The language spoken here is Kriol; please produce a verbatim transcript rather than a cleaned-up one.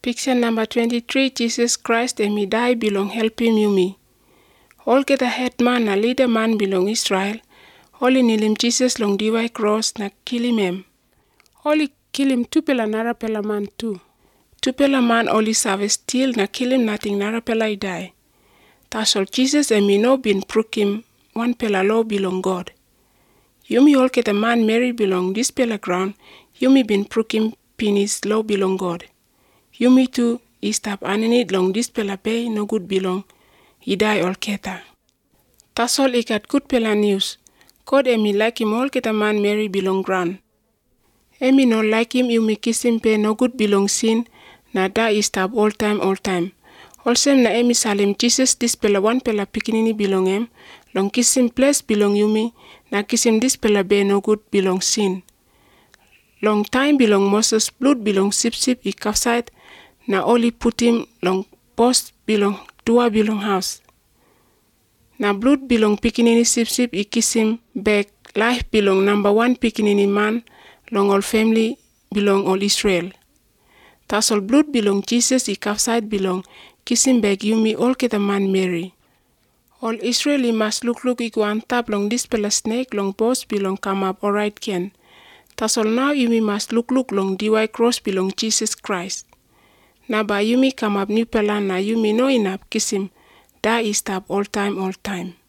Picture number twenty-three, Jesus Christ and me die belong helping you me. All get a head man, a leader man belong Israel. All in him Jesus long D Y cross na kill him em. All kill him two pela nara pela man too. Two pela man only serve still na kill him nothing nara pela I die. Tas all Jesus and me no been prok him one pela law belong God. You me all get a man Mary belong this pela ground. You me been prok him penis law belong God. You me too, he stop anenid long this pela pay no good belong. He die all keta. Tas all I got good pela news. God emi like him all keta man Mary belong grand. Emi no like him you me kiss him pay no good belong sin. Na da he stop all time all time. All same na emi salim Jesus this pela one pela pikinini belong em. Long kiss him place belong you me. Na kiss him this pela be no good belong sin. Long time belong Moses blood belong sip sip I capside. Na only put him long post belong dua belong house. Na blood belong pikinini sip sip I kiss him back. Life belong number one pikinini man. Long all family belong all Israel. Tas all blood belong Jesus I capside belong. Kiss him back you me all get a man Mary. All Israeli must look look I go on top long this pela snake long post belong come up alright ken. Tas all now you me must look look long D Y cross belong Jesus Christ. Na ba you me come up new pela na you me no enough kiss him. Da is stop all time all time.